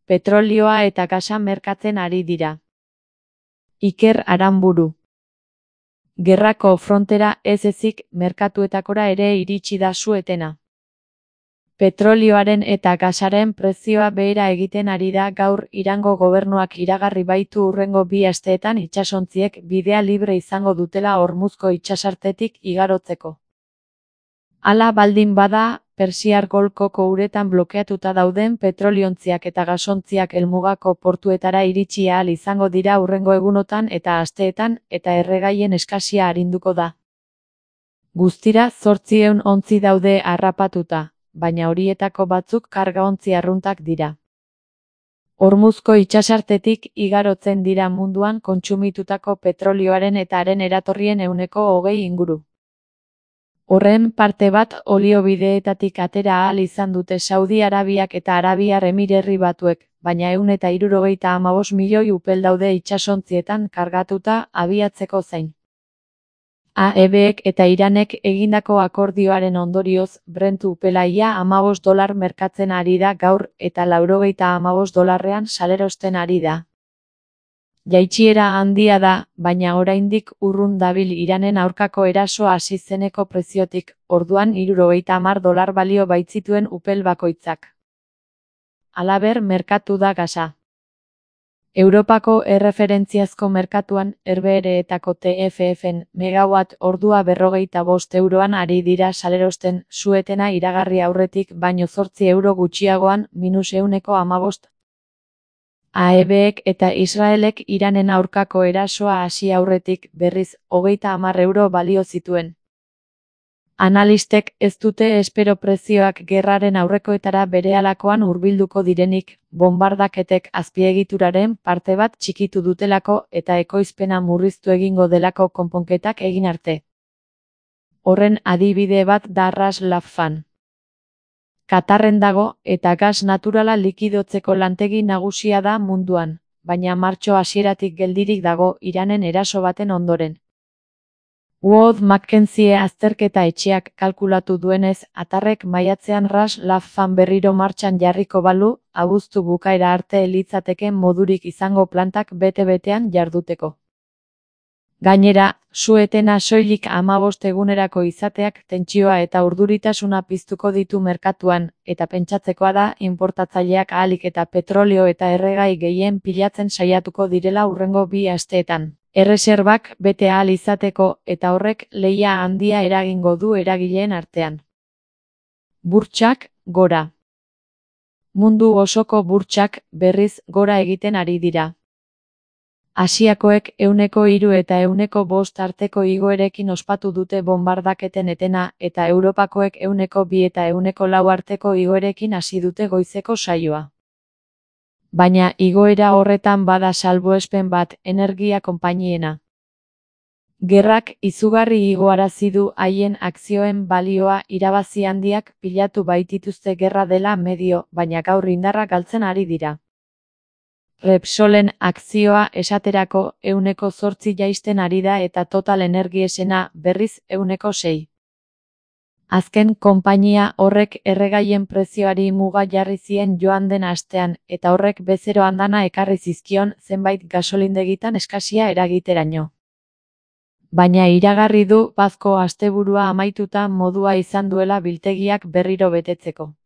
petrolioa eta gasa merkatzen ari dira. Iker Aranburu. Gerrako frontera ez ezik merkatuetakora ere iritsi da su-etena. Petrolioaren eta gasaren prezioa behera egiten ari da gaur Irango gobernuak iragarri baitu hurrengo 2 asteetan itsasontziek bidea libre izango dutela Hormuzko itsasartetik igarotzeko. Hala baldin bada, Persiar Golkoko uretan blokeatuta dauden petroliontziak eta gasontziak helmugako portuetara iritsi ahal izango dira hurrengo egunotan eta asteetan eta erregaien eskasia arinduko da. Guztira 800 ontzi daude harrapatuta, baina horietako batzuk kargaontzi arruntak dira. Hormuzko itsasartetik igarotzen dira munduan kontsumitutako petrolioaren eta haren eratorrien 20% inguru. Horren parte bat oliobideetatik atera ahal izan dute Saudi Arabiak eta Arabiar Emirerri Batuek, baina 175 milioi upel daude itsasontzietan kargatuta abiatzeko zain. AEBek eta Iranek egindako akordioaren ondorioz, Brent upela ia $15 merkatzen ari da gaur eta $95 salerosten ari da. Jaitsiera handia da, baina oraindik urrun dabil Iranen aurkako erasoa hasi zeneko preziotik, orduan $70 balio baitzituen upel bakoitzak. Halaber merkatu da gasa. Europako erreferentziazko merkatuan, RBR-etako TFF-en megawatt ordua €45 ari dira salerosten, su-etena iragarri aurretik baino €8 gutxiagoan, -15%. AEBek eta Israelek Iranen aurkako erasoa hasi aurretik berriz €30 balio zituen. Analistek ez dute espero prezioak gerraren aurrekoetara berehalakoan hurbilduko direnik, bonbardaketek azpiegituraren parte bat txikitu dutelako eta ekoizpena murriztu egingo delako konponketak egin arte. Horren adibide bat da Ras Laffan. Katarren dago eta gas naturala likidotzeko lantegi nagusia da munduan, baina martxo hasieratik geldirik dago Iranen eraso baten ondoren. Wood Mackenzie azterketa etxeak kalkulatu duenez, Atarrek maiatzean Ras Laffan berriro martxan jarriko balu, abuztu bukaera arte litzateke modurik izango plantak bete-betean jarduteko. Gainera, su-etena soilik 15 egunerako izateak tentsioa eta urduritasuna piztuko ditu merkatuan, eta pentsatzekoa da inportatzaileak ahalik eta petrolio eta erregai gehien pilatzen saiatuko direla hurrengo 2 asteetan. Erreserbak bete ahal izateko eta horrek lehia handia eragingo du eragileen artean. Burtsak, gora. Mundu osoko burtsak berriz gora egiten ari dira. Asiakoek 3% eta 5% arteko igoerekin ospatu dute bonbardaketen etena eta Europakoek 2% eta 4% arteko igoerekin hasi dute goizeko saioa. Baina igoera horretan bada salbuespen bat, energia konpainiena. Gerrak izugarri igoarazi du haien akzioen balioa irabazi handiak pilatu baitituzte gerra dela medio, baina gaur indarra galtzen ari dira. Repsolen akzioa esaterako 8% jaisten ari da eta Total Energiesena berriz 6%. Azken konpainia horrek erregaien prezioari muga jarri zien joan den astean eta horrek bezero andana ekarri zizkion zenbait gasolindegitan eskasia eragiteraino. Baina iragarri du bazko asteburua amaituta modua izan duela biltegiak berriro betetzeko.